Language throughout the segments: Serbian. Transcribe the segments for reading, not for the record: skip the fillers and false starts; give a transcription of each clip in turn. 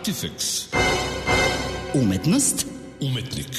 Artifex. Umetnost. Umetnik.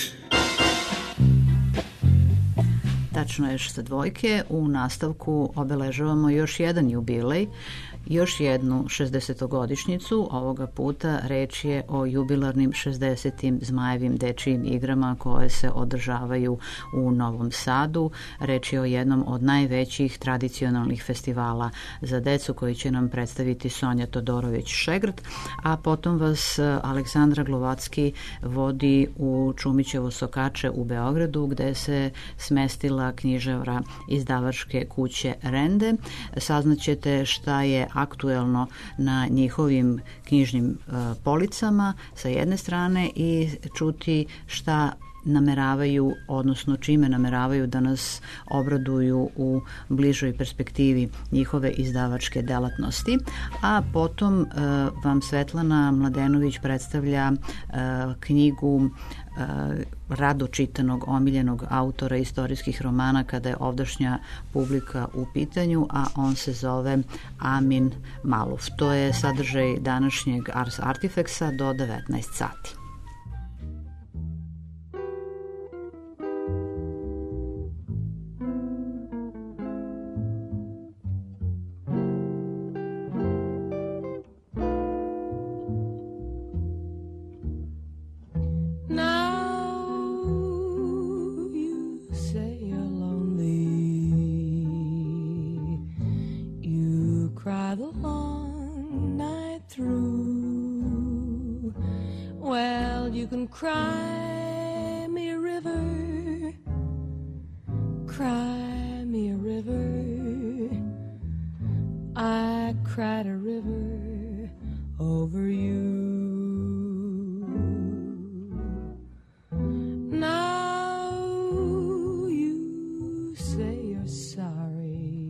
Tačno je sa dvojke. U nastavku obeležavamo još jedan jubilej, još jednu 60-godišnjicu. Ovoga puta reč je o jubilarnim 60. Zmajevim dečijim igrama koje se održavaju u Novom Sadu. Reč je o jednom od najvećih tradicionalnih festivala za decu koji će nam predstaviti Sonja Todorović-Šegrt, a potom vas Aleksandra Glovacki vodi u Čumićevo Sokače u Beogradu, gde se smestila književra izdavačke kuće Rende. Saznaćete šta je aktuelno na njihovim knjižnim policama sa jedne strane i čuti šta nameravaju, odnosno čime nameravaju da nas obraduju u bližoj perspektivi njihove izdavačke delatnosti. A potom vam Svetlana Mladenović predstavlja knjigu rado čitanog, omiljenog autora istorijskih romana kada je ovdašnja publika u pitanju, a on se zove Amin Maluf. To je sadržaj današnjeg Ars Artifexa do 19 sati. Cry me a river, cry me a river. I cried a river over you. Now you say you're sorry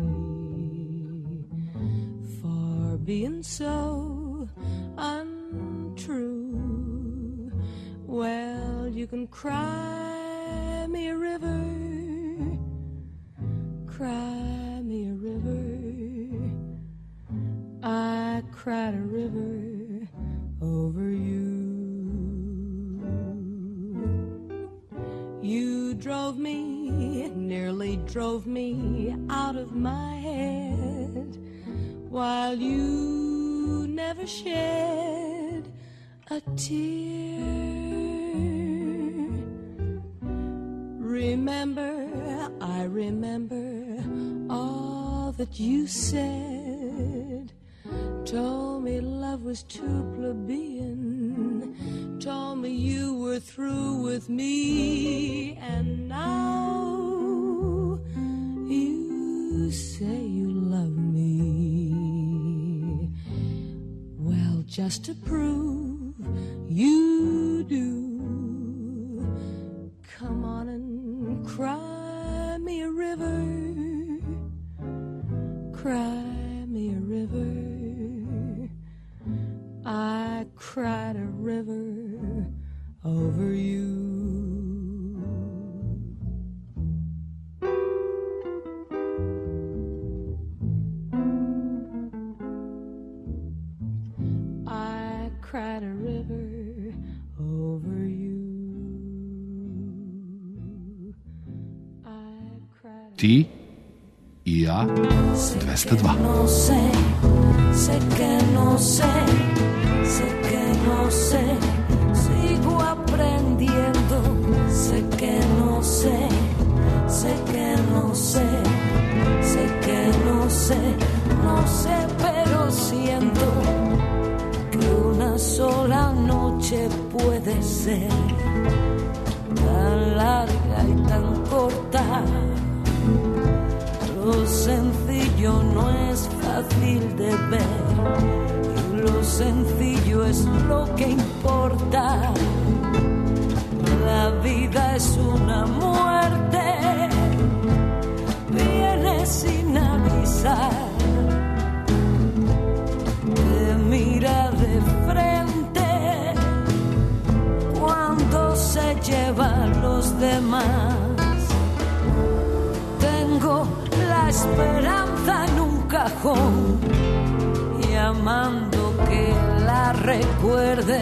for being so untrue. Well, you can cry me a river, cry me a river. I cried a river over you. You drove me, nearly drove me out of my head, while you never shed a tear. Remember, I remember all that you said. Told me love was too plebeian. Told me you were through with me. And now you say you love me. Well, just to prove you do, come on and cry me a river, cry me a river. I cried a river over you. I cried a river over you. Ti i ja 202. Sé que no sé, sé que no sé, sigo aprendiendo. Sé que no sé, sé que no sé, sé que no sé, no sé, pero siento que una sola noche puede ser tan larga y tan corta. Lo sencillo no es fácil de ver y lo sencillo es lo que importa. La vida es una muerte, viene sin avisar, te mira de frente cuando se lleva a los demás. Tengo la esperanza en un cajón, llamando que la recuerde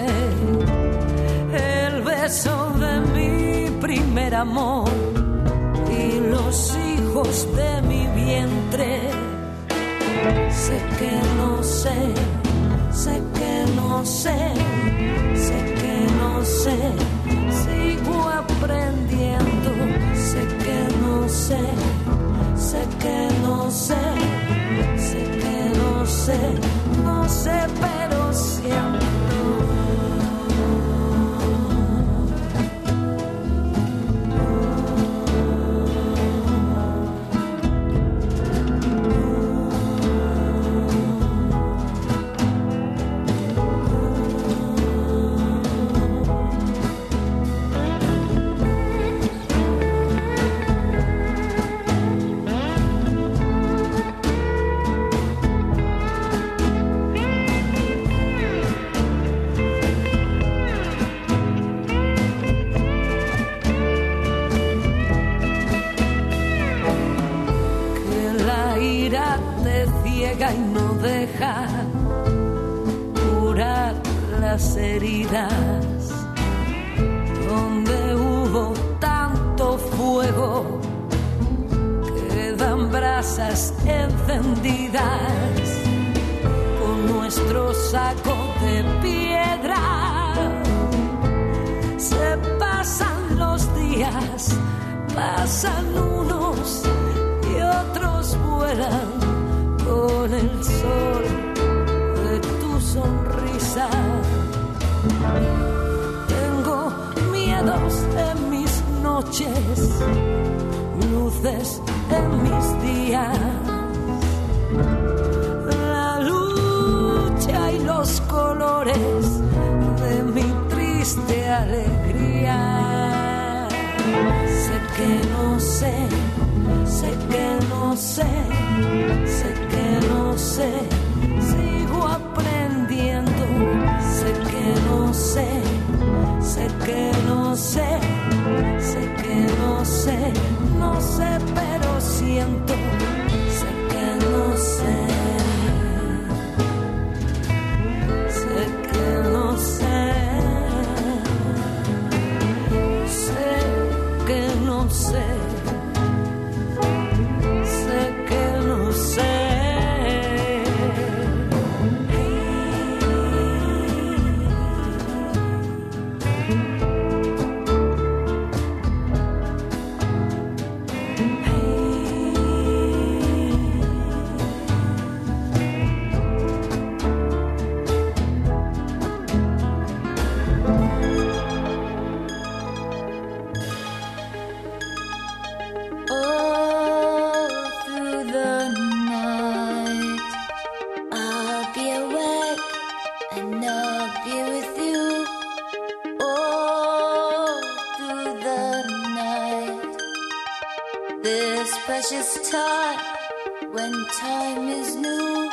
el beso de mi primer amor y los hijos de mi vientre. Sé que no sé, sé que no sé, sé que no sé, sigo aprendiendo. Sé que no sé, sé que no sé, sé que no sé, no sé, pero siento. Y no deja curar las heridas. Donde hubo tanto fuego quedan brasas encendidas. Con nuestro saco de piedra se pasan los días, pasan unos y otros vuelan con el sol de tu sonrisa. Tengo miedos en mis noches, luces en mis días. La lucha y los colores de mi triste alegría. Sé que no sé, sé que no sé, sé que no sé, sigo aprendiendo. Sé que no sé, sé que no sé, sé que no sé, no sé, pero siento. Sé que no sé, sé que no sé, sé que no sé. Precious time, when time is new,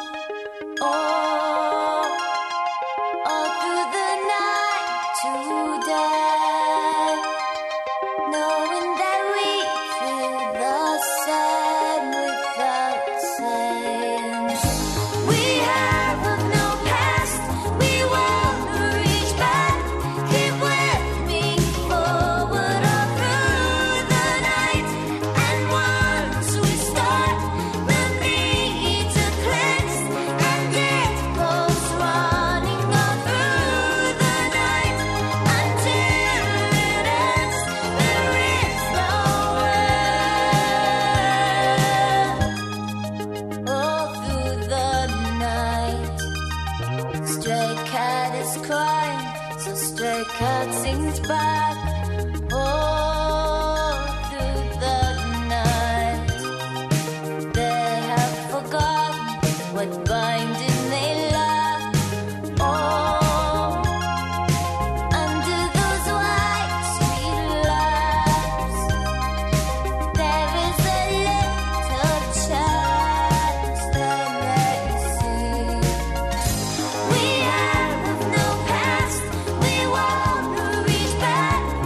all through the night today, knowing that we feel the same without saying. We have no past, we won't reach back, keep with me forward all through the night, and once we start, we'll need to cleanse, and it goes running all through the night, until it ends, there is no end. All through the night, stray cat is crying, so stray cat sings back. All through the night, they have forgotten what binding they lack. Oh, under those white sweet lips, there is a little chance they may see. We have no past, we won't reach back,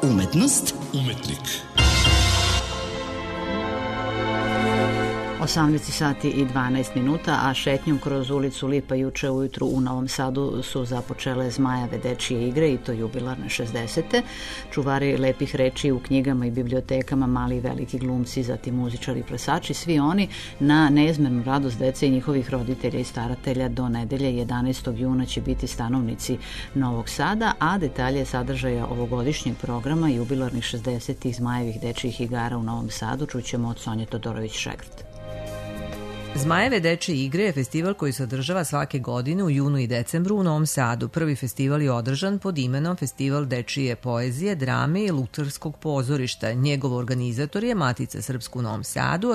Umetnost. Umetnik. 18 sati i 12 minuta, a šetnjom kroz ulicu Lipa juče ujutru u Novom Sadu su započele Zmajeve dečije igre, i to jubilarne 60. Čuvari lepih reči u knjigama i bibliotekama, mali i veliki glumci, zatim muzičari i plesači, svi oni na neizmernu radost dece i njihovih roditelja i staratelja do nedelje 11. juna će biti stanovnici Novog Sada, a detalje sadržaja ovogodišnjeg programa jubilarnih 60. Zmajevih dečijih igara u Novom Sadu čućemo od Sonje Todorović-Šegrt. Zmajeve dečije igre je festival koji se održava svake godine u junu i decembru u Novom Sadu. Prvi festival je održan pod imenom Festival dečije poezije, drame i lutkarskog pozorišta. Njegov organizator je Matica Srpska u Novom Sadu, a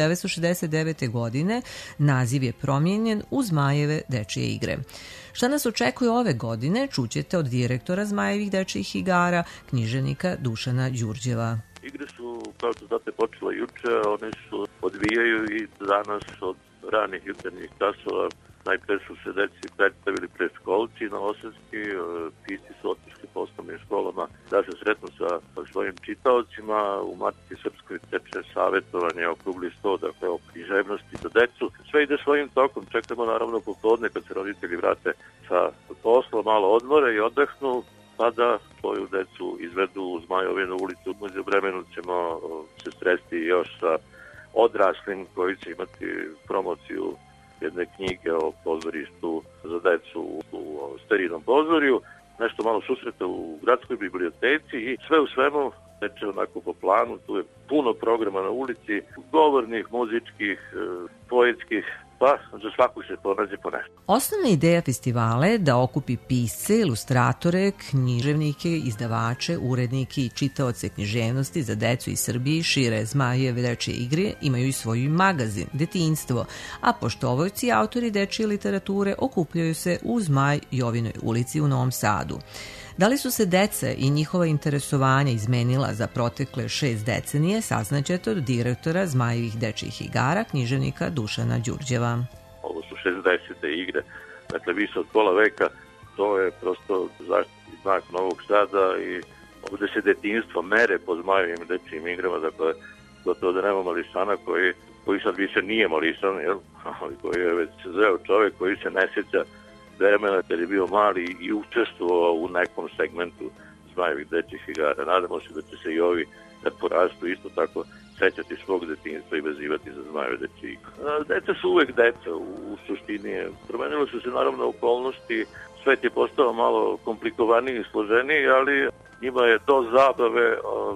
1969. godine naziv je promijenjen u Zmajeve dečije igre. Šta nas očekuje ove godine, čućete od direktora Zmajevih dečijih igara, književnika Dušana Đurđeva. Igre su, kao što znate, počela juče, one su odvijaju i danas od ranih jutarnjih časova. Najpre su se deci predstavili predškolci novosadski, pisci su otišli po osnovnim školama da se sretnu sa svojim čitaocima. U Matici Srpskoj teče savjetovanje, okrugli sto, dakle o književnosti za decu. Sve ide svojim tokom, čekamo naravno popodne kad se roditelji vrate sa posla, malo odmore i odehnu, pa da svoju decu izvedu u Zmajovinu ulicu. Među vremenu ćemo se sresti još sa odraslim koji će imati promociju jedne knjige o pozorištu za decu u Starijnom pozorju, nešto malo susreta u gradskoj biblioteci i sve u svemu teče onako po planu. Tu je puno programa na ulici, govornih, muzičkih, poetskih, pa za svaku se ponađe po nešto. Osnovna ideja festivala je da okupi pisce, ilustratore, književnike, izdavače, urednike i čitaoce književnosti za decu iz Srbije i šire. Zmajeve dečije igre imaju i svoj magazin, Detinjstvo, a poštovojci i autori dečije literature okupljaju se u Zmaj Jovinoj ulici u Novom Sadu. Da li su se deca i njihova interesovanja izmenila za protekle 6 decenije, saznaćete od direktora Zmajevih dečijih igara, književnika Dušana Đurđeva. Ovo su 60. igre, dakle više od pola veka, to je prosto zaštitni znak Novog Sada i ovde se detinjstvo mere po Zmajevim dečijim igrama, dakle gotovo da nema mališana koji sad više nije mališan, ali koji je već zreo čovek koji se ne sjeća vremena kad je bio mali i učestvovao u nekom segmentu Zmajevih dečjih igara. Nadamo se da će se i ovi kad porastu isto tako sećati svog detinjstva i vezivati za Zmajeve dečje igre. Deca su uvek deca u suštini. Promenilo su se naravno okolnosti, svet je postao malo komplikovaniji i složeniji, ali njima je do zabave,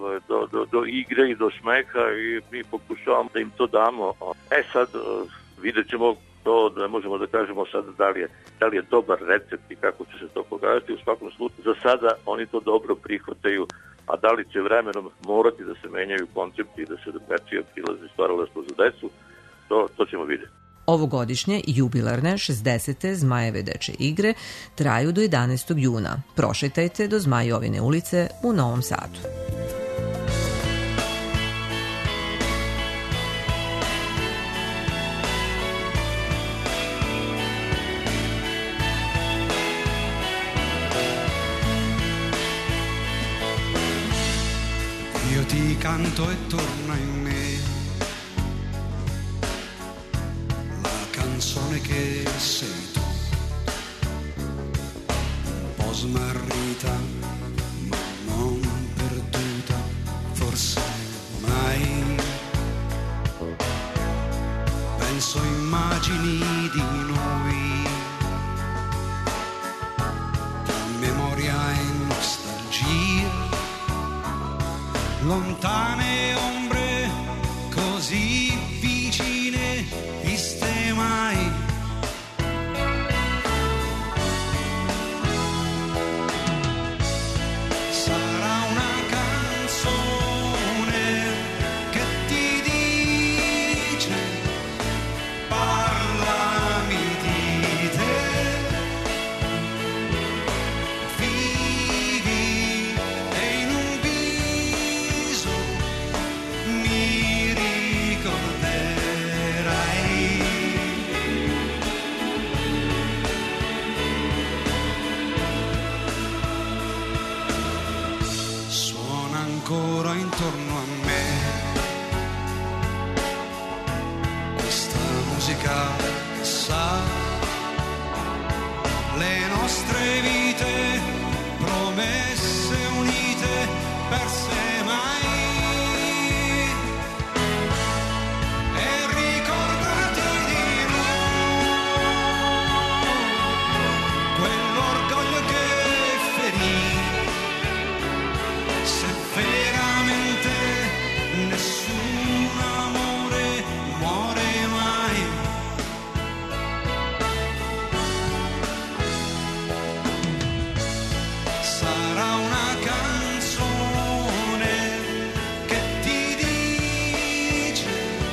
do igre i do smeha i mi pokušavamo da im to damo. Sad vidjet ćemo to, da možemo da kažemo sad da li je dobar recept i kako će se to pokazati. U svakom slučaju za sada oni to dobro prihvataju, a da li će vremenom morati da se menjaju koncepti i da se drugačije prilazi stvaralaštvo za decu, to ćemo vidjeti. Ovogodišnje jubilarne 60. Zmajeve dečje igre traju do 11. juna. Prošetajte do Zmajovine ulice u Novom Sadu. Io ti canto e torna in me la canzone che sei tu, un po' smarrita ma non perduta, forse mai. Penso immagini di noi, tra memoria e nostalgia, lontane ombre così vicine, viste mai. Sarà una canzone che ti dice parlami di te. Vivi e in un viso musica sa le nostre vite promesse unite perse mai. E ricordati di noi quell'orgoglio che ferì, se veramente nessun amore muore mai. Sarà una canzone che ti dice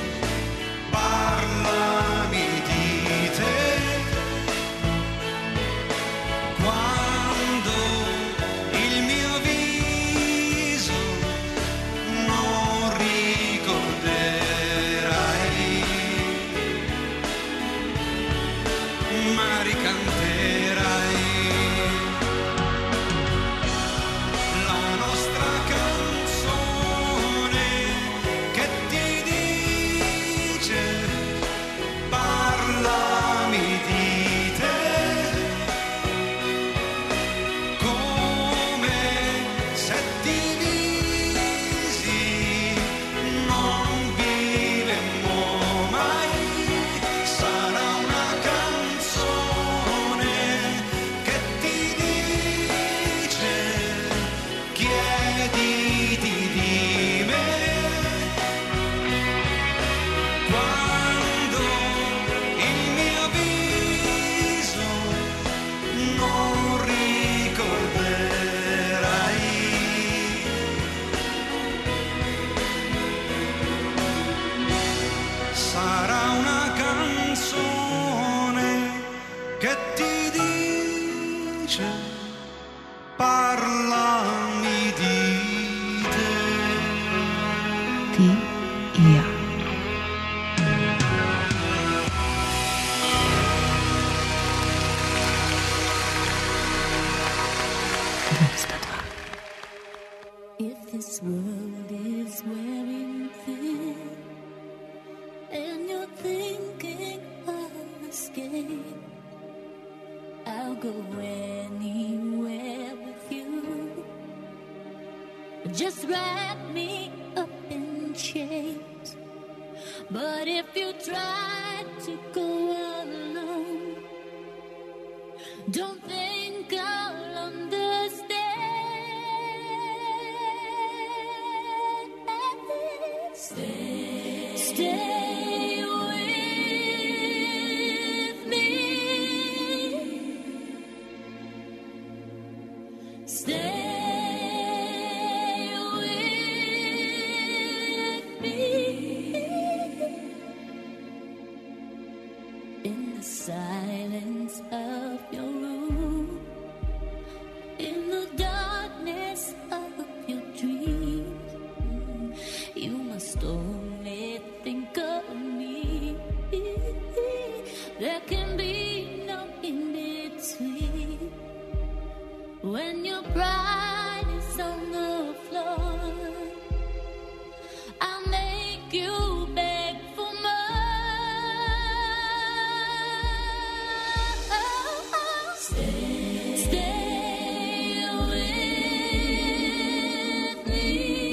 parlami di te, quando il mio viso non ricorderai, ma ricanterai la nostra canzone che ti dice parlami di te, come se divisi non vivemmo mai. Sarà una canzone che ti dice chiediti di me, quando il mio viso non ricorderai. Sarà una canzone che ti dice parlami di te. Ti i ja. If this world is wearing thin and you're thinking of escape, I'll go anywhere with you. Just wrap me up in chains. But if you try to go alone, don't think I'll understand. Stay with me. Stay with me. In the silence of your room, in the darkness of your dreams, you must only think of me. There can be no in between. When your pride is on the floor, I'll make you beg for more. Stay with me.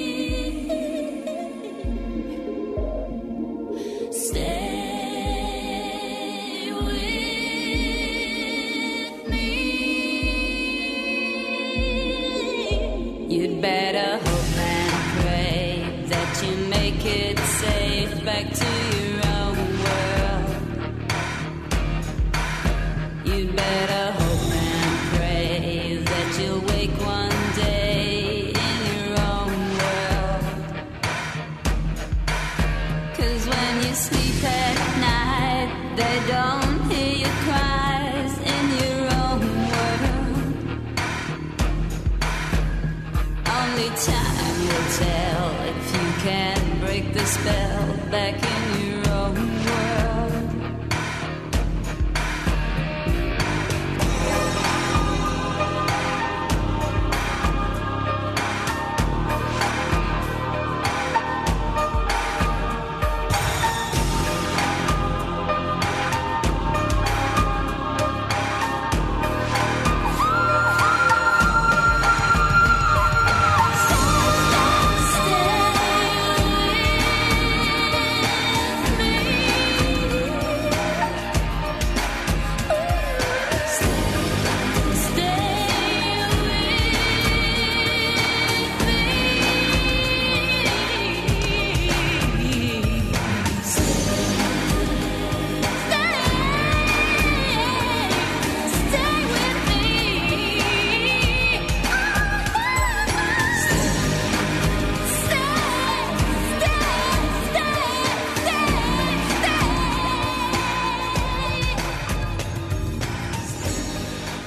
Stay with me. You'd better hope and pray that you make it safe back to your own world. You'd better hope and pray that you'll wake one day in your own world. 'Cause when you sleep at night, they don't hear your cries in your own world. Only time will tell if you can break the spell back in your own world.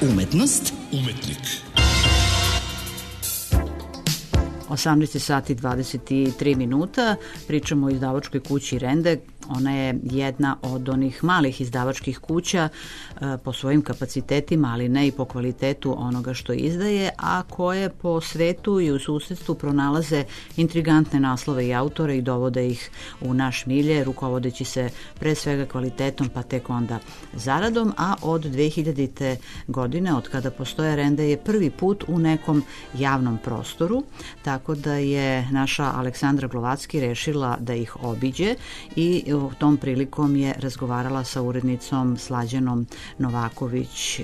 Umetnost. Umetnik. 18 sati 23 minuta, pričamo o izdavačkoj kući Rende. Ona je jedna od onih malih izdavačkih kuća po svojim kapacitetima, ali ne i po kvalitetu onoga što izdaje, a koje po svetu i u susedstvu pronalaze intrigantne naslove i autore i dovode ih u naš milje, rukovodeći se pre svega kvalitetom, pa tek onda zaradom, a od 2000. godine, od kada postoje Rende, je prvi put u nekom javnom prostoru, tako da je naša Aleksandra Glovacki rešila da ih obiđe i tom prilikom je razgovarala sa urednicom Slađanom Novaković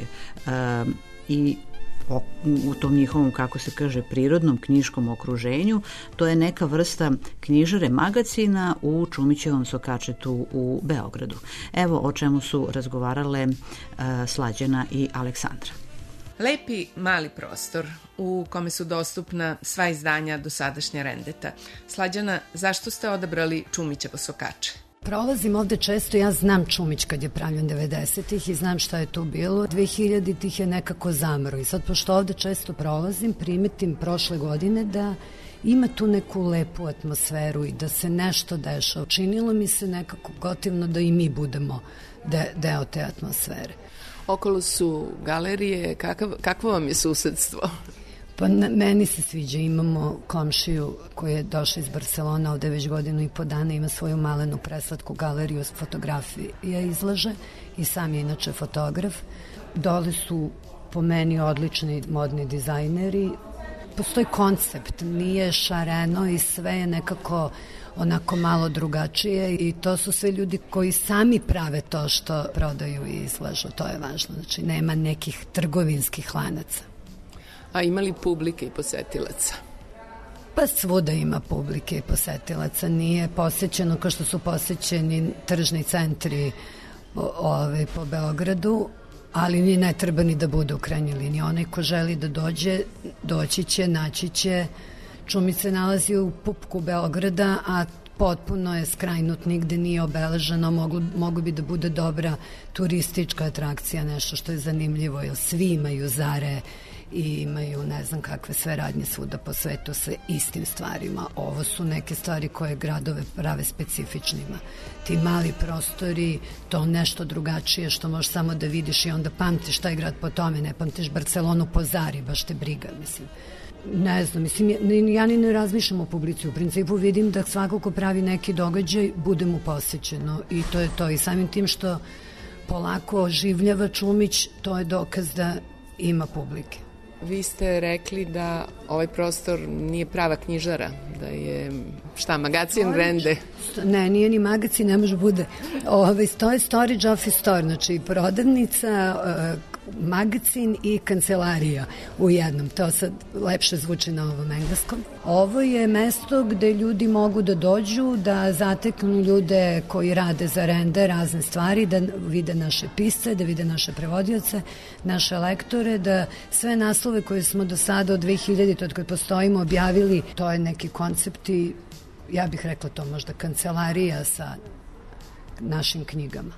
i u tom njihovom, kako se kaže, prirodnom knjiškom okruženju. To je neka vrsta knjižare magacina u Čumićevom Sokačetu u Beogradu. Evo o čemu su razgovarale Slađana i Aleksandra. Lepi mali prostor u kome su dostupna sva izdanja dosadašnja Rendeta. Slađana, zašto ste odabrali Čumićevo Sokače? Prolazim ovde često, ja znam Čumić kad je pravljen 90-ih i znam šta je tu bilo. 2000-ih je nekako zamro i sad pošto ovde često prolazim, primetim prošle godine da ima tu neku lepu atmosferu i da se nešto dešava. Činilo mi se nekako gotivno da i mi budemo deo te atmosfere. Okolo su galerije, kakvo vam je susedstvo? Pa meni se sviđa, imamo komšiju koja je došla iz Barcelona, ovde već 1.5 godina ima svoju malenu preslatku galeriju s fotografije izlaže i sam je inače fotograf. Dole su po meni odlični modni dizajneri. Postoji koncept, nije šareno i sve je nekako onako malo drugačije i to su sve ljudi koji sami prave to što prodaju i izlažu, to je važno, znači nema nekih trgovinskih lanaca. A ima li publike i posetilaca? Pa svuda ima publike i posetilaca, nije posećeno kao što su posećeni tržni centri po Beogradu, ali ni ne treba ni da bude u krajnjoj liniji. Onaj ko želi da dođe, doći će, naći će. Čumić se nalazi u pupku Beograda, a potpuno je skrajnut, nigde nije obeleženo, mogu bi da bude dobra turistička atrakcija, nešto što je zanimljivo, jer svi imaju Zare i imaju ne znam kakve sve radnje svuda po svetu sa istim stvarima. Ovo su neke stvari koje gradove prave specifičnima. Ti mali prostori, to nešto drugačije što možeš samo da vidiš i onda pamtiš taj grad po tome, ne pamtiš Barcelonu po Zari, baš te briga, mislim. Ne znam, ja ni ne razmišljam o publici, u principu vidim da svako ko pravi neki događaj bude mu posećeno i to je to. I samim tim što polako oživljava Čumić, to je dokaz da ima publike. Vi ste rekli da ovaj prostor nije prava knjižara, da je magacin Rende? Ne, nije ni magacin, ne može bude. To je storage office store, znači prodavnica, magacin i kancelarija u jednom. To sad lepše zvuči na ovom engleskom. Ovo je mesto gde ljudi mogu da dođu, da zateknu ljude koji rade za Rende razne stvari, da vide naše pisce, da vide naše prevodioce, naše lektore, da sve naslove koje smo do sada od 2000, od kad postojimo, objavili, to je neki koncept i ja bih rekla to možda kancelarija sa našim knjigama.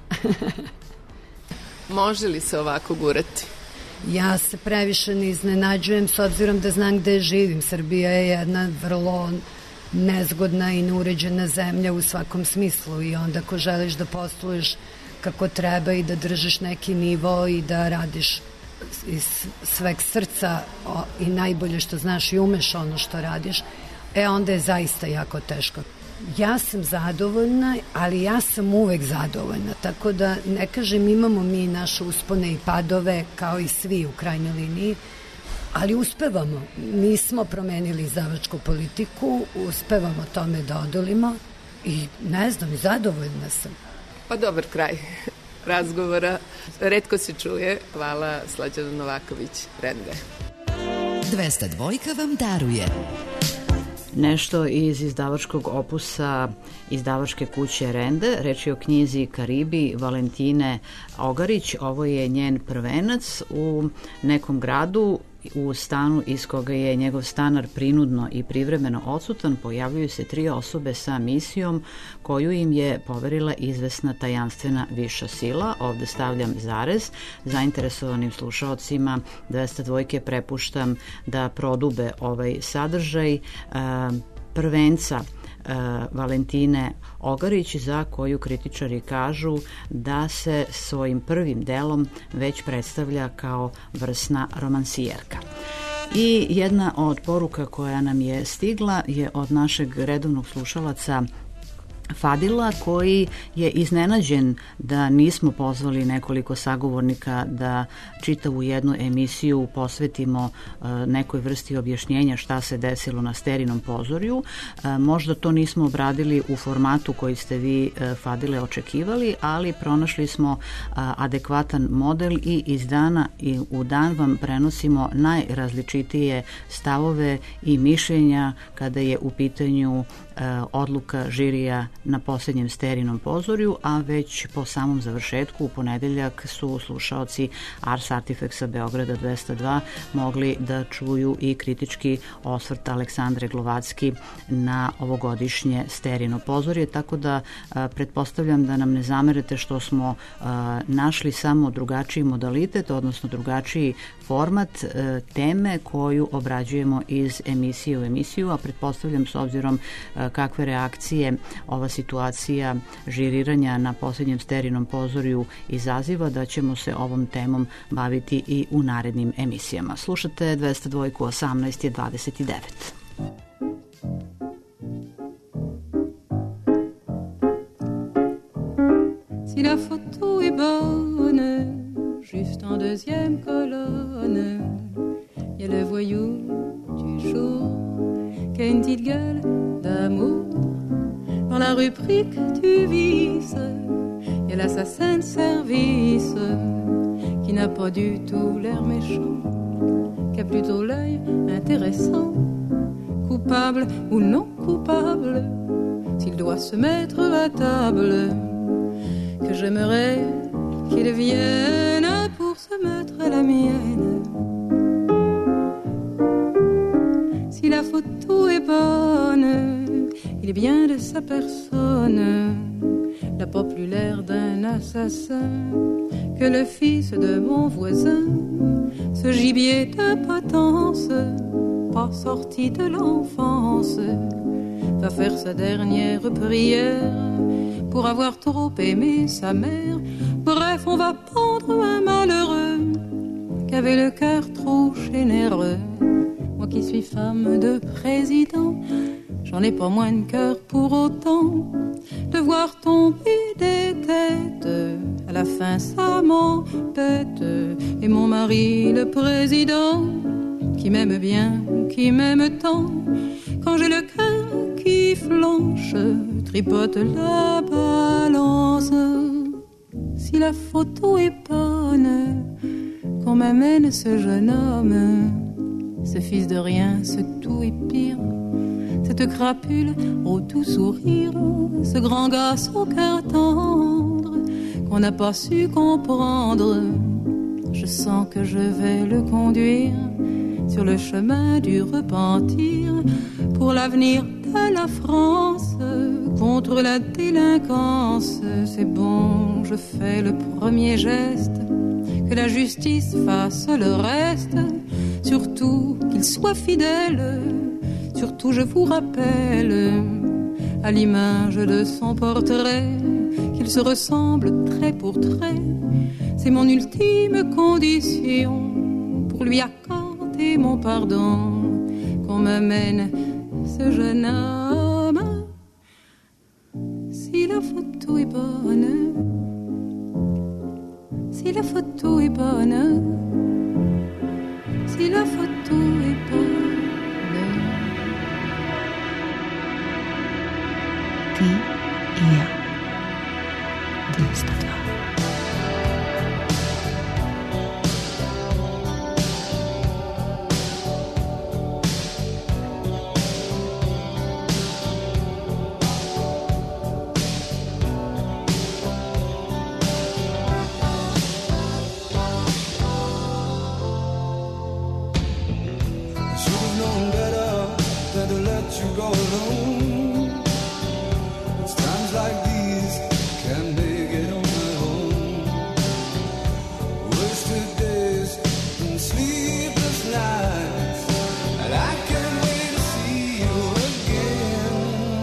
Može li se ovako gurati? Ja se previše ne iznenađujem s obzirom da znam gde živim. Srbija je jedna vrlo nezgodna i neuređena zemlja u svakom smislu i onda ako želiš da posluješ kako treba i da držiš neki nivo i da radiš iz sveg srca i najbolje što znaš i umeš ono što radiš, onda je zaista jako teško. Ja sam zadovoljna, ali ja sam uvek zadovoljna, tako da ne kažem imamo mi naše uspone i padove kao i svi u krajnjoj liniji, ali uspevamo. Nismo promenili izdavačku politiku, uspevamo tome da odolimo i ne znam, zadovoljna sam. Pa dobar kraj razgovora, retko se čuje. Hvala, Slađana Novaković, Rende. 202 vam daruje nešto iz izdavačkog opusa izdavačke kuće Rende. Reč je o knjizi Karibi Valentine Ogarić. Ovo je njen prvenac u nekom gradu u stanu iz koga je njegov stanar prinudno i privremeno odsutan pojavljuju se 3 osobe sa misijom koju im je poverila izvesna tajanstvena viša sila. Ovde stavljam zarez. Zainteresovanim slušaocima 202 prepuštam da prodube ovaj sadržaj prvenca Valentine Ogarić, za koju kritičari kažu da se svojim prvim delom već predstavlja kao vrsna romansijerka. I jedna od poruka koja nam je stigla je od našeg redovnog slušalaca Fadila, koji je iznenađen da nismo pozvali nekoliko sagovornika da čitavu jednu emisiju posvetimo nekoj vrsti objašnjenja šta se desilo na Sterinom pozorju. Možda to nismo obradili u formatu koji ste vi, Fadile, očekivali, ali pronašli smo adekvatan model i iz dana i u dan vam prenosimo najrazličitije stavove i mišljenja kada je u pitanju odluka žirija na posljednjem Sterinom pozorju, a već po samom završetku u ponedeljak su slušaoci Ars Artifexa Beograda 202 mogli da čuju i kritički osvrt Aleksandre Glovacki na ovogodišnje Sterino pozorje, tako da pretpostavljam da nam ne zamerete što smo našli samo drugačiji modalitet, odnosno drugačiji format teme koju obrađujemo iz emisije u emisiju, a pretpostavljam s obzirom kakve reakcije ova situacija žiriranja na posljednjem Sterinom pozorju izaziva, da ćemo se ovom temom baviti i u narednim emisijama. Slušate 202 18 je 29. Si la photo est bonne, juste en deuxième colonne, y a le voyou du jour qui a une petite gueule d'amour. Dans la rubrique du vice, y a l'assassin de service qui n'a pas du tout l'air méchant, qui a plutôt l'œil intéressant, coupable ou non coupable, s'il doit se mettre à table, que j'aimerais qu'il vienne pour se mettre à la mienne. Si la photo est bonne, il est bien de sa personne, n'a pas plus l'air d'un assassin que le fils de mon voisin, ce gibier de potence, pas sorti de l'enfance, va faire sa dernière prière pour avoir trop aimé sa mère. Bref, on va pendre un malheureux qui avait le cœur trop généreux. Moi qui suis femme de président, j'en ai pas moins de cœur pour autant de voir tomber des têtes. À la fin, ça m'embête. Et mon mari, le président, qui m'aime bien, qui m'aime tant, quand j'ai le cœur qui flanche, tripote la balance. Si la photo est bonne, qu'on m'amène ce jeune homme, ce fils de rien, ce tout est pire, cette crapule au tout sourire, ce grand gars au cœur tendre qu'on n'a pas su comprendre. Je sens que je vais le conduire sur le chemin du repentir pour l'avenir de la France, contre la délinquance. C'est bon, je fais le premier geste, que la justice fasse le reste, surtout qu'il soit fidèle. Surtout je vous rappelle, à l'image de son portrait, qu'il se ressemble trait pour trait. C'est mon ultime condition pour lui accorder mon pardon, qu'on m'amène ce jeune homme. Si la photo est bonne, si la photo est bonne, si la photo est bonne. Ti i ja. 202. alone. It's times like these can't make it on my own. Wasted days and sleepless nights, and I can't wait to see you again.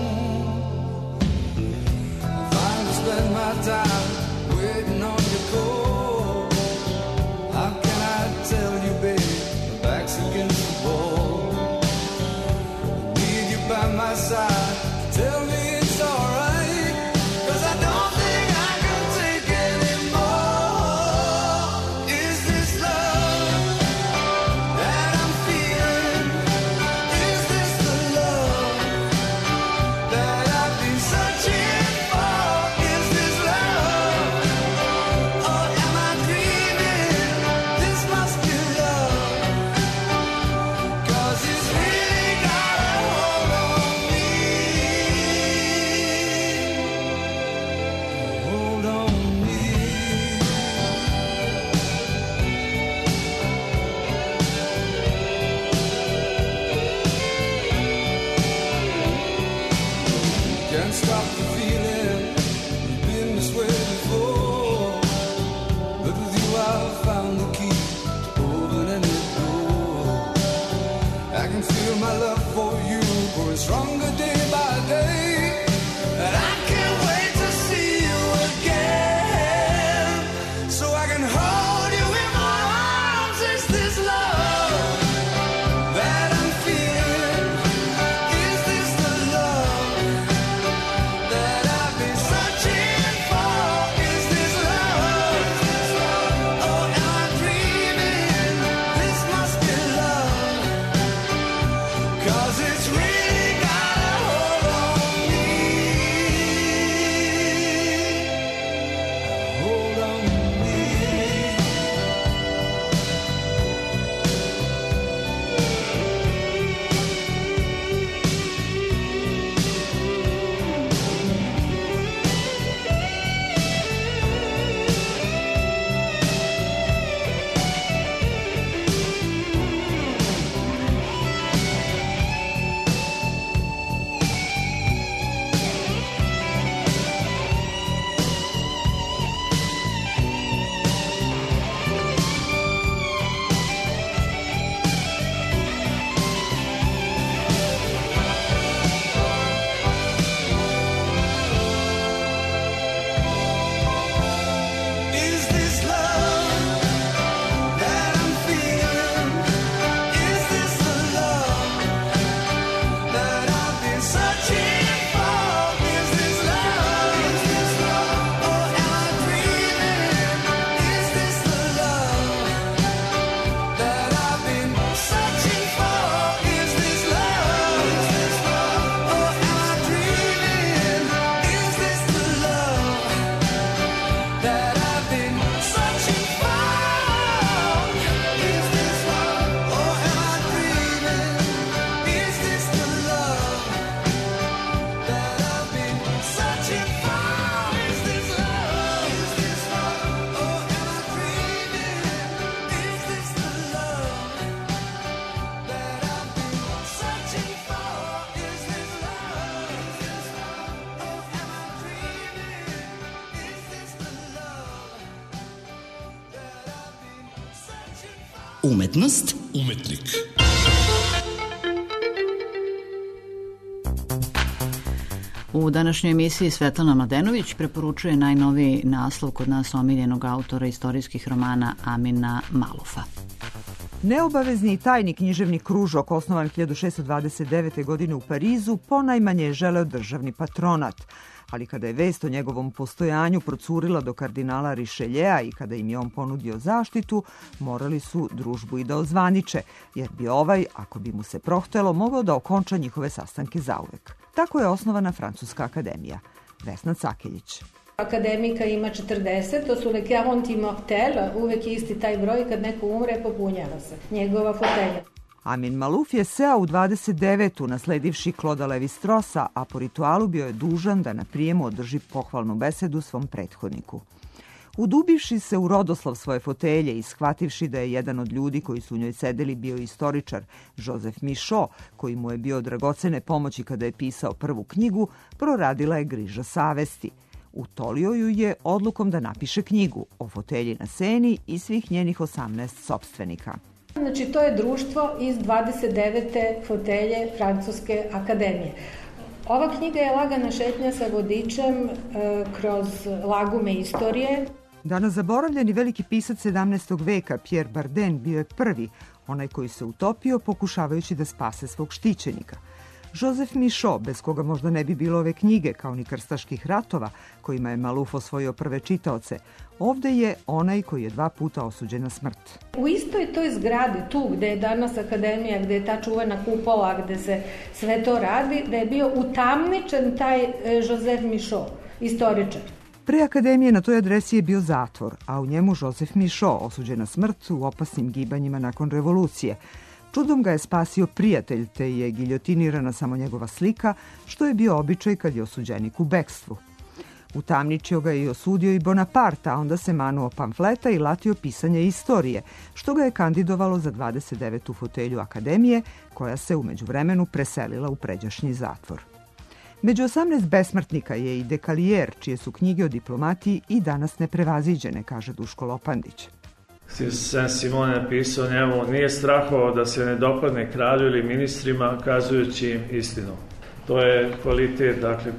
I finally spend my time waiting on your call. How can I tell you, babe, my back's against the wall. I need you by my side, tell me it's alright, 'cause I don't think I can take anymore. Is this love that I'm feeling? Is this the love that I've been searching for? Is this love, or am I dreaming? This must be love, 'cause it's really got a hold on me. Hold on me. Can't stop the feeling, you've been this way before. But with you I've found the key to open any door. I can feel my love for you growing stronger day by day, and I can't wait to see you again, so I can hold you in my arms. Is this love that I'm feeling? Is this the love that I've been searching for? Is this love, or am I dreaming? This must be love, 'cause it's really got a hold on me. Hold on me. Is this love that I'm feeling? Is this the love that I've been searching for? Is this love, or am I dreaming? Is this the love that I've been searching for? Is this love, or am I dreaming? Is this the love that I've been searching for? Is this love, or am I dreaming? Is this the love that I've been searching for? Is this love, or am I dreaming? Is this the love that I've been searching for? Is this love, or am I dreaming? Is this the love that I've been searching for? Umetnost, Umetnik. U današnjoj emisiji Svetlana Mladenović preporučuje najnoviji naslov kod nas omiljenog autora istorijskih romana Amina Malufa. Neobavezni i tajni književni kružok, osnovan 1629. godine u Parizu, ponajmanje je želeo državni patronat. Ali kada je vest o njegovom postojanju procurila do kardinala Rišeljea i kada im je on ponudio zaštitu, morali su družbu i da ozvaniče, jer bi ovaj, ako bi mu se prohtelo, mogao da okonča njihove sastanke zauvek. Tako je osnovana Francuska akademija. Vesna Cakeljić. Akademika ima 40, to su le 40 immortels, uvek je isti taj broj, kad neko umre, popunjava se njegova fotelja. Amin Maluf je seo u 29. nasledivši Kloda Levi-Strosa, a po ritualu bio je dužan da na prijemu održi pohvalnu besedu svom prethodniku. Udubivši se u rodoslov svoje fotelje i shvativši da je jedan od ljudi koji su u njoj sedeli bio istoričar Joseph Michaud, koji mu je bio dragocene pomoći kada je pisao prvu knjigu, proradila je griža savesti. Utolio ju je odlukom da napiše knjigu o fotelji na Seni i svih njenih 18 sopstvenika. Znači, to je društvo iz 29. fotelje Francuske akademije. Ova knjiga je lagana šetnja sa vodičem kroz lagume istorije. Danas zaboravljeni veliki pisac 17. veka Pierre Barden bio je prvi, onaj koji se utopio pokušavajući da spase svog štićenika. Joseph Michaud, bez koga možda ne bi bilo ove knjige, kao ni krstaških ratova, kojima je Maluf osvojio prve čitaoce, ovde je onaj koji je 2 puta osuđen na smrt. U istoj toj zgradi, tu gde je danas akademija, gde je ta čuvena kupola, gde se sve to radi, da je bio utamničen taj Joseph Michaud, istoričar. Pre akademije na toj adresi je bio zatvor, a u njemu Joseph Michaud, osuđen na smrt u opasnim gibanjima nakon revolucije. Čudom ga je spasio prijatelj, te je giljotinirana samo njegova slika, što je bio običaj kad je osuđenik u bekstvu. Utamničio ga je i osudio i Bonaparte, a onda se manuo pamfleta i latio pisanje istorije, što ga je kandidovalo za 29. fotelju akademije, koja se u međuvremenu preselila u pređašnji zatvor. Među 18 besmrtnika je i Dekalijer, čije su knjige o diplomatiji i danas neprevaziđene, kaže Duško Lopandić. Saint-Simon je napisao njemu, nije strahovao da se ne dopadne kralju ili ministrima, kazujući im istinu. To je kvalitet, dakle,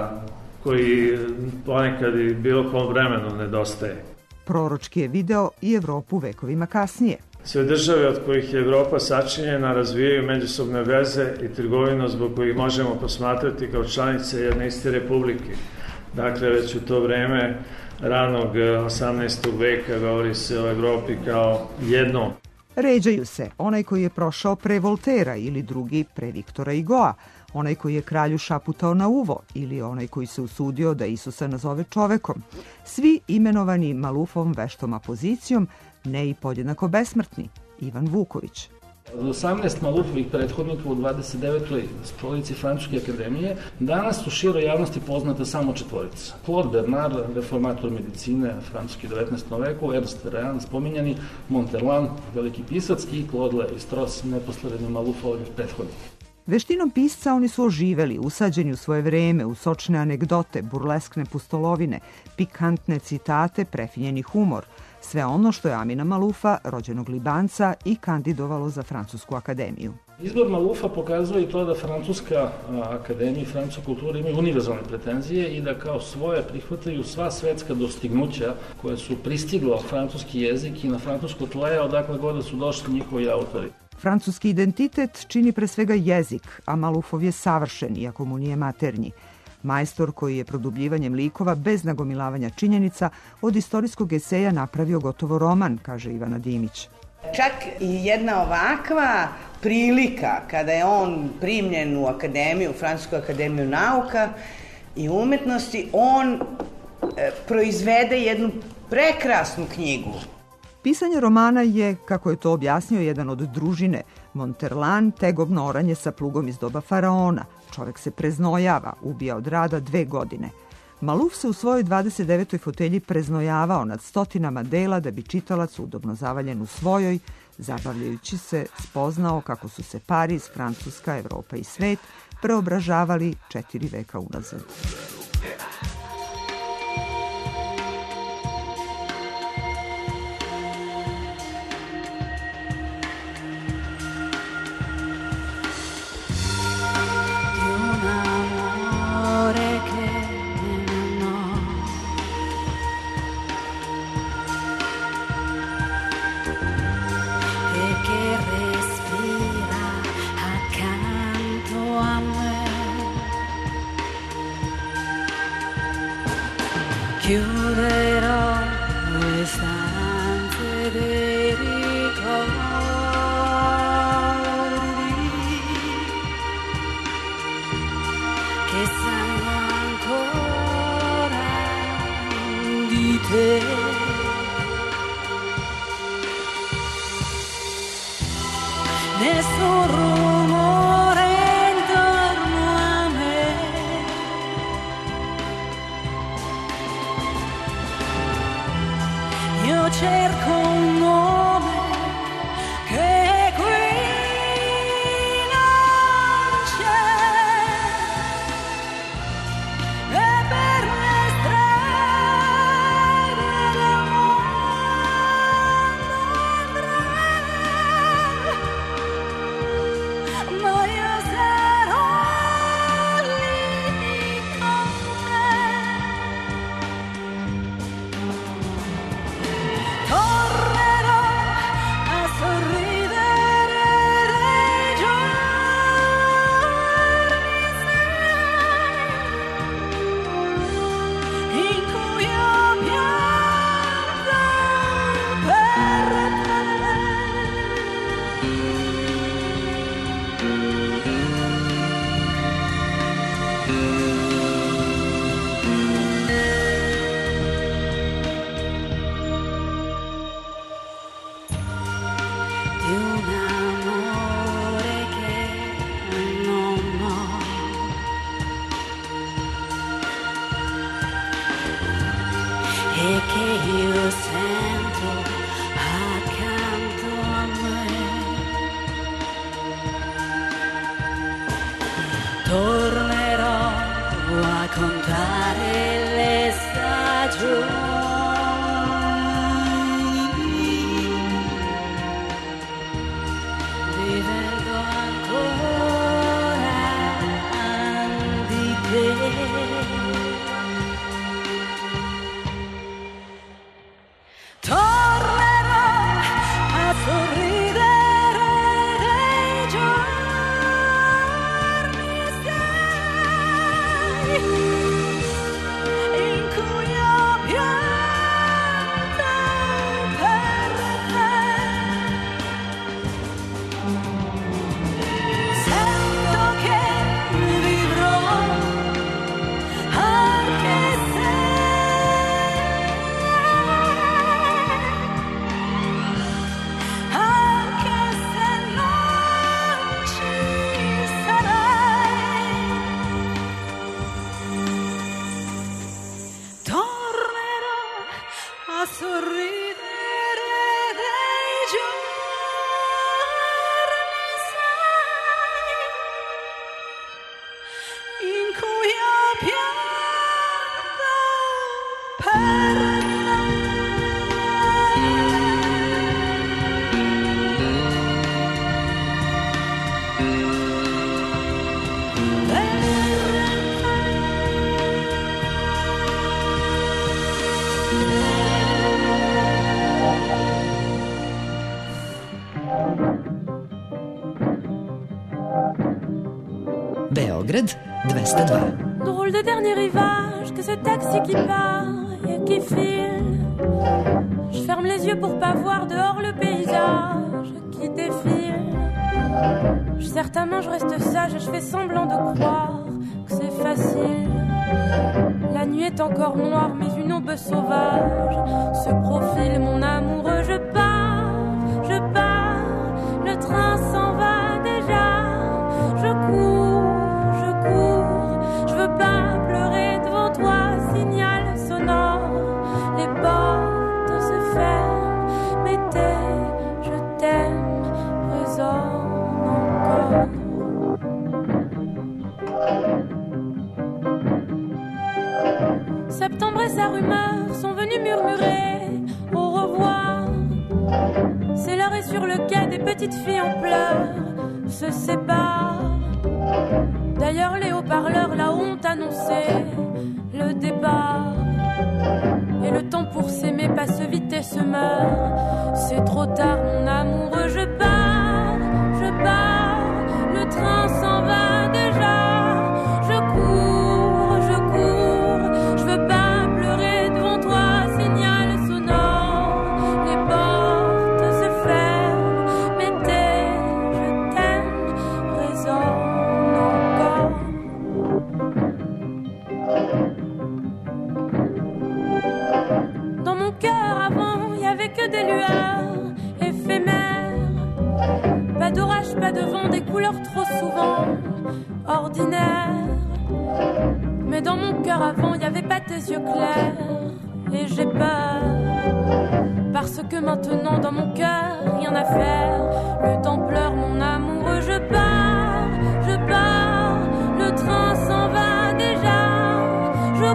koji ponekad i bilo kom vremenu nedostaje. Proročki je video i Evropu vekovima kasnije. Sve države od kojih je Evropa sačinjena razvijaju međusobne veze i trgovinu zbog kojih možemo posmatrati kao članice jedne iste republike. Dakle, već u to vreme ranog 18. veka govori se o Evropi kao jednom. Ređaju se onaj koji je prošao pre Voltera ili drugi pre Viktora Hugoa, onaj koji je kralju šaputao na uvo ili onaj koji se usudio da Isusa nazove čovekom. Svi imenovani Malufovom veštom apozicijom, ne i podjednako besmrtni, Ivan Vuković. Od 18 Malufovih prethodnika u 29. stolici Francuske akademije danas u široj javnosti poznata samo 4. Claude Bernard, reformator medicine francuski 19. veku, Ernst Renan, spominjani, Monterland, veliki pisac i Claude Lévi-Strauss, neposredni Malufovih prethodnika. Veštinom pisca oni su oživeli, usađeni u svoje vreme, u sočne anegdote, burleskne pustolovine, pikantne citate, prefinjeni humor, sve ono što je Amina Malufa, rođenog Libanca, i kandidovalo za Francusku akademiju. Izbor Malufa pokazuje i to da Francuska akademija i francuska kultura imaju univerzalne pretenzije i da kao svoje prihvataju sva svetska dostignuća koje su pristigla francuski jezik i na francusko tle, odakle god da su došli njihovi autori. Francuski identitet čini pre svega jezik, a Malufov je savršen, iako mu nije maternji. Majstor koji je produbljivanjem likova bez nagomilavanja činjenica od istorijskog eseja napravio gotovo roman, kaže Ivana Dimić. Čak i jedna ovakva prilika kada je on primljen u akademiju, Francusku akademiju nauka i umetnosti, on proizvede jednu prekrasnu knjigu. Pisanje romana je, kako je to objasnio jedan od družine, Monterland, tegobno oranje sa plugom iz doba faraona. Čovek se preznojava, ubija od rada 2 godine. Maluf se u svojoj 29. fotelji preznojavao nad stotinama dela da bi čitalac udobno zavaljen u svojoj, zabavljajući se, spoznao kako su se Pariz, Francuska, Evropa i svet preobražavali 4 veka unazad. Chiuderò le stanze dei ricordi che sanno ancora di te. Nessun rumore intorno a me. io cerco un nome che qui non c'è, e per le strade del mondo andrò, ma io sarò lì con te. Tornerò a sorridere dei giorni in cui ho pianto per di un amore che non ho, e che io sento accanto a me. Tornerò a contare le stagioni, vivendo ancora di te. Tornerò a sorridere dei giorni sei in cui ho pianto per te. Sento che vivrò anche se non ci sarai. Tornerò a sorridere dei giorni sai in cui ho pianto per Beograd 202. Drôle de dernier rivage que ce taxi qui part et qui file. Je ferme les yeux pour pas voir dehors le paysage qui défile. Certainement je reste sage et je fais semblant de croire que c'est facile. La nuit est encore noire mais une aube sauvage se profile. Mon amoureux, je pars, le train s'en va déjà. Je cours, je veux pas pleurer devant toi. Signal sonore, les portes se ferment, mais tes je t'aime résonnent encore. Septembre et sa rumeur sont venus murmurer au revoir. C'est l'heure et sur le quai des petites filles en pleurs se séparent. D'ailleurs les haut-parleurs là ont annoncé le départ. Et le temps pour s'aimer passe vite et se meurt. C'est trop tard mon amoureux, je pars, le train s'en va déjà. Je cours, je veux pas pleurer devant toi. Signal sonore, les portes se ferment, mais tes je t'aime résonnent encore. Dans mon cœur avant, il y avait que des lueurs éphémères. Pas d'orage, pas de vent, des couleurs trop souvent ordinaires. Mais dans mon cœur avant, il n'y avait pas tes yeux clairs et j'ai peur. Parce que maintenant dans mon cœur, rien à faire. Le temps pleure mon amoureux, je pars, le train s'en va déjà. Je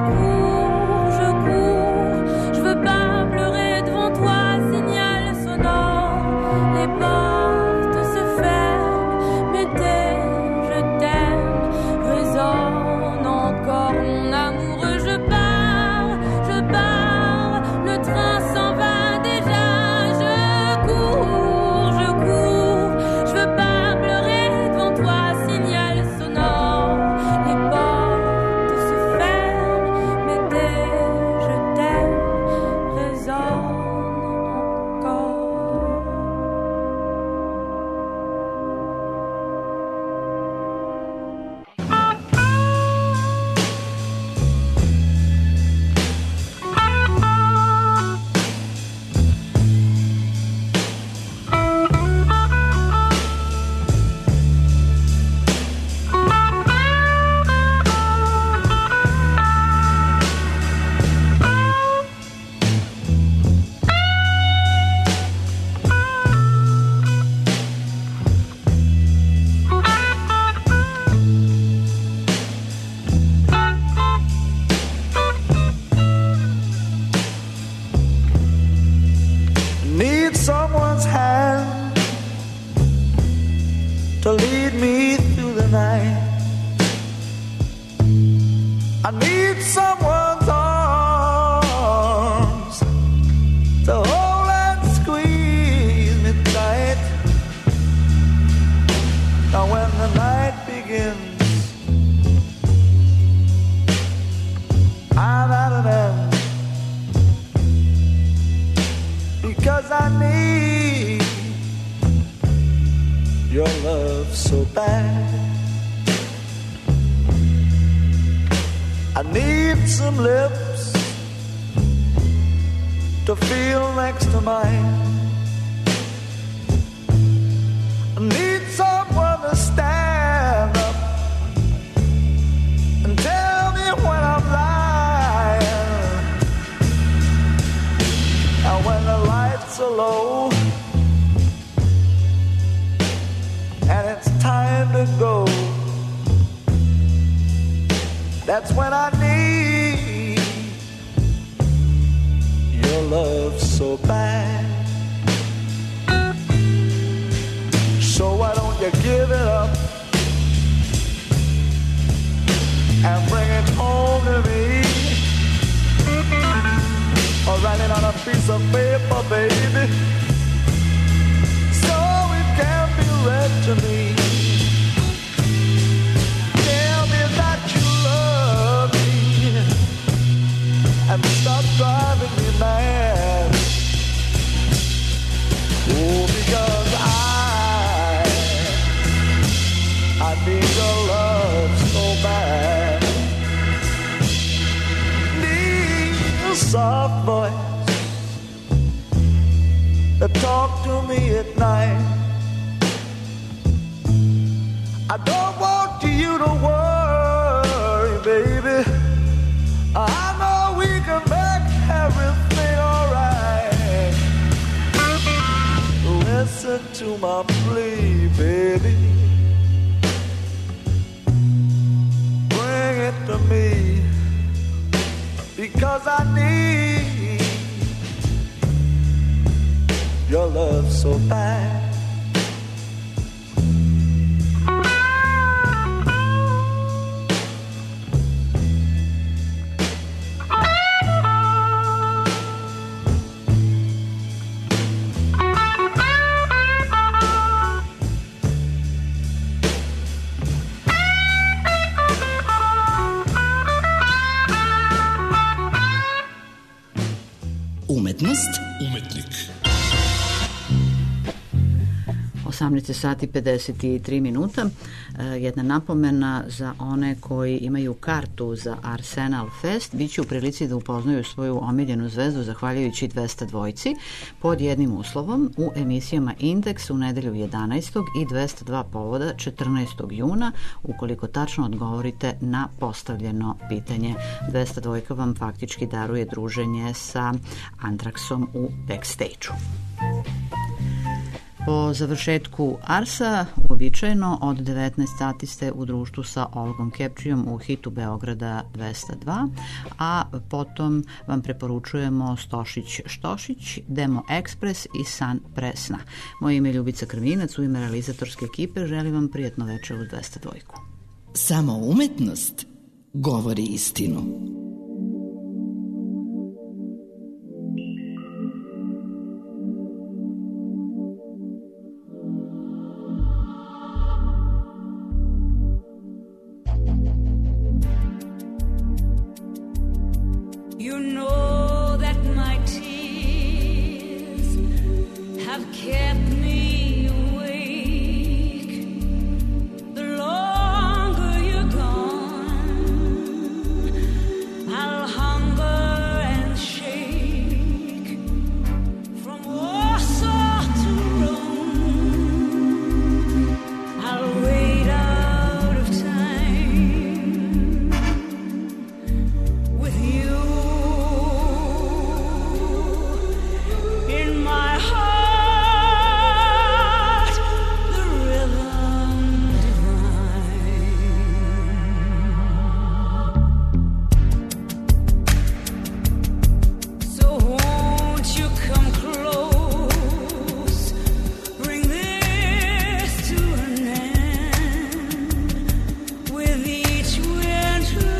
cours, je veux pas pleurer devant toi, signal sonore. Les portes se ferment, mais tes je t'aime résonne encore mon amoureux. Je pars, le train s'en va déjà. Je cours, je veux pas pleurer devant toi, signal sonore. Les portes se ferment, mais tes je t'aime résonnent encore. Need someone's hand to lead me through the night. I need someone's arms to hold and squeeze me tight. Now when the night begins, I'm at an end. Because I need your love so bad. I need some lips to feel next to mine. I need someone to stand up and tell me when I'm lying. And when the lights are low and it's time to go, that's when I need your love so bad. So why don't you give it up and bring it home to me? Or write it on a piece of paper, baby, so it can be read to me. Tell me that you love me and stop driving me mad. Oh, because I need your love so bad. Need a soft voice that talk to me at night. I don't want you to worry, baby. I know we can make everything alright. Listen to my plea, baby. Bring it to me, because I need your love so bad. Umetnost, umetnik. 18 sati 53 minuta. Jedna napomena za one koji imaju kartu za Arsenal Fest, bit će u prilici da upoznaju svoju omiljenu zvezdu zahvaljujući 202 pod jednim uslovom u emisijama Indeks u nedelju 11. i 202 povoda 14. juna, ukoliko tačno odgovorite na postavljeno pitanje. 202 vam faktički daruje druženje sa Antraksom u backstage-u. Po završetku Arsa, uobičajeno od 19 sati ste u društvu sa Olgom Kepčijom u hitu Beograda 202, a potom vam preporučujemo Stošić Štošić, Demo Ekspres i San pre sna. Moje ime je Ljubica Krvinac, u ime realizatorske ekipe želim vam prijatno večer uz 202. Samo umetnost govori istinu. You know that my tears have kept me awake. The longer you're gone, I'll hunger and shake. From Warsaw to Rome, I'll wait out of time with you. In my heart, the rhythm divine. So won't you come close, bring this to an end. With each winter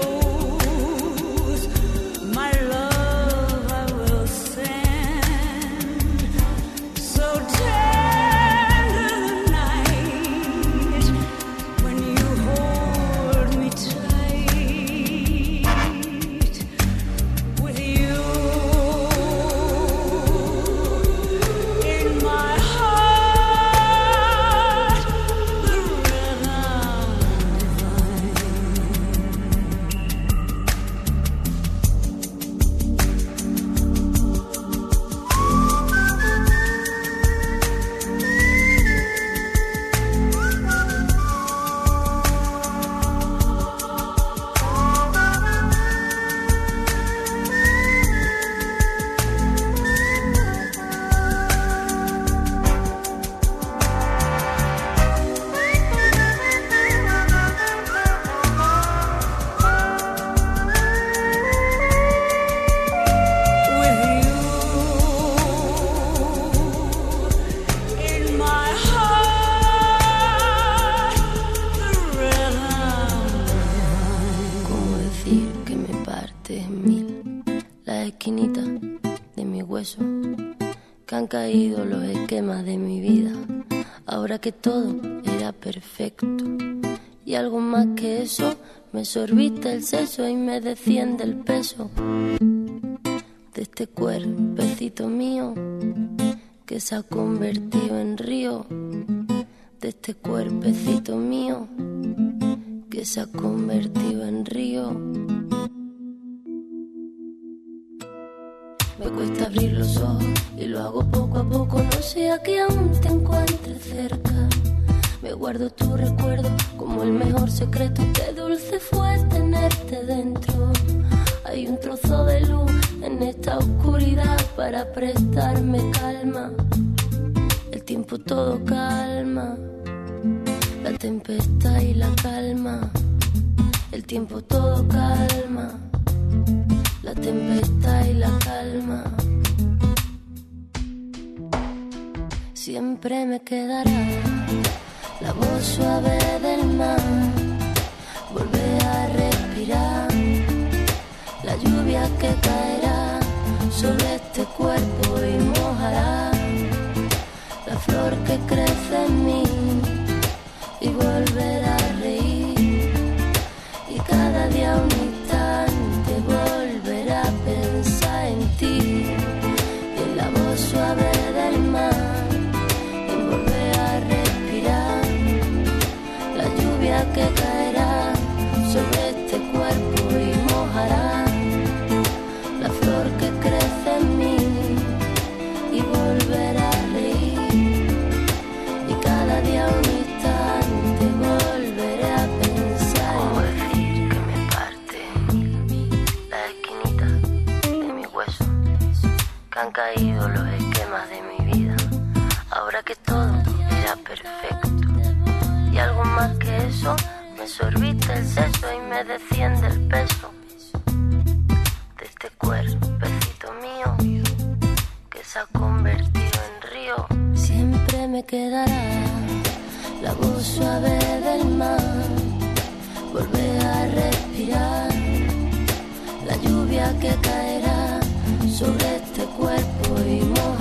rose, my love I will send. So tender the night when you hold me tight. With you in my heart, the rhythm ¿Cómo decir que me parte en mil las esquinitas de mi hueso? Que han caído los esquemas de mi vida, ahora que todo era perfecto. Y algo más que eso, me sorbiste el seso y me desciende el peso de este cuerpecito mío que se ha convertido en río, de este cuerpecito mío que se ha convertido en río. Me cuesta abrir los ojos y lo hago poco a poco, no sea que aún te encuentres cerca. Me guardo tu recuerdo como el mejor secreto, qué dulce fue tenerte dentro. Hay un trozo de luz en esta oscuridad para prestarme calma. El tiempo todo calma, la tempestad y la calma. El tiempo todo calma, la tempestad y la calma. Siempre me quedará la voz suave del mar, volver a respirar la lluvia que caerá sobre este cuerpo y mojará la flor que crece en mí y volver a reír, y cada día un instante volver a pensar en ti y en la voz suave del mar y volver a que todo era perfecto. Y algo más que eso, me sorbiste el seso y me desciende el peso de este cuerpecito mío que se ha convertido en río. Siempre me quedará la voz suave del mar, volver a respirar la lluvia que caerá sobre este cuerpo y morir.